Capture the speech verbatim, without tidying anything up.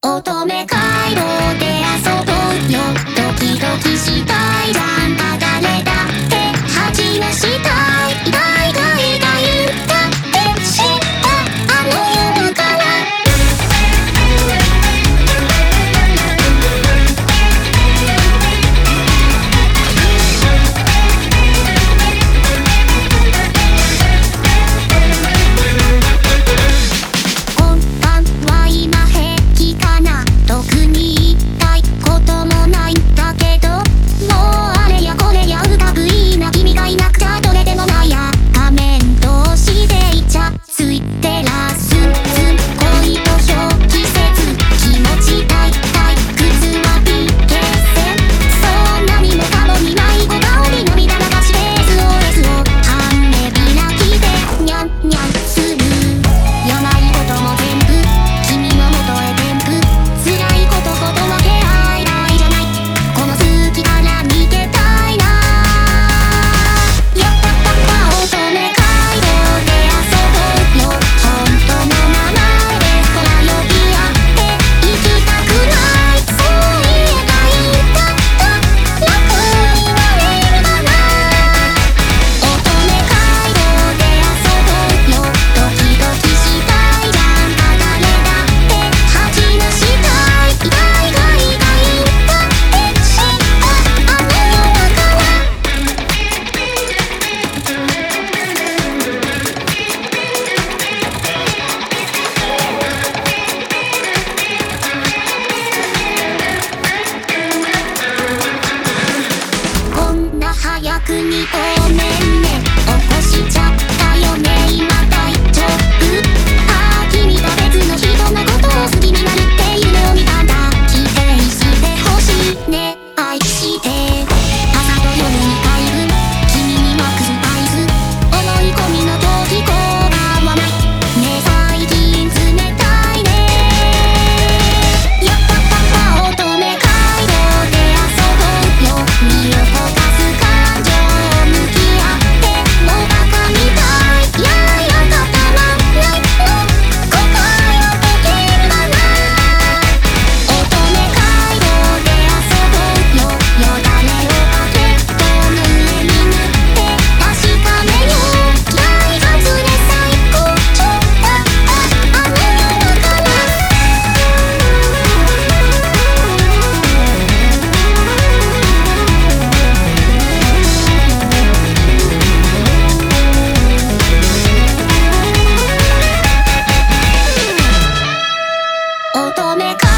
乙女街道で遊ぼうよ。ドキドキしたいじゃんか。誰だって恥がしたい。痛い痛い痛いだって知ったあの夜から。本番は今平気かな。特に言いたいこともないんだけど、もうあれやこれやうたくいいな。君がいなくちゃどれでもないや。仮面同士でイチャついてらすんすん。恋と表季節気持ち大体靴は ピーケー 線。そんなにもかもにない小顔に涙流して エスオーエス を半目開きでニャンニャンする。やないことも全部君の元へ転覆。辛いことほど分け合えないじゃない。この隙から逃げたいな。やったったった乙女街道で遊ぼうよ。本当の名前でほら呼び合って行きたくない。そう言えばいいんだった楽になれるかな。乙女街道で遊ぼうよ。ドキドキしたいじゃんか。誰だって恥がしたい。痛いが痛いんだって知ったあの夜から。こんな早くにごめんね。起こしちゃったよね。今大丈夫？ああ君と別の人のことを好きになるって夢を見たんだ。否定してほしいね。愛して朝と夜に変える君にマックスパイス。思い込みの時こうはない。ねえ最近冷たいね。やったったった乙女街道で遊ぼうよ。身を焦がす感情を向き合ってもうバカみたい。いやいや固まんないの答えを解けるかな。乙女街道で遊ぼうよ。よだれをバケットの上に塗って確かめよう。大外れ最高潮だったあの夜から。乙女街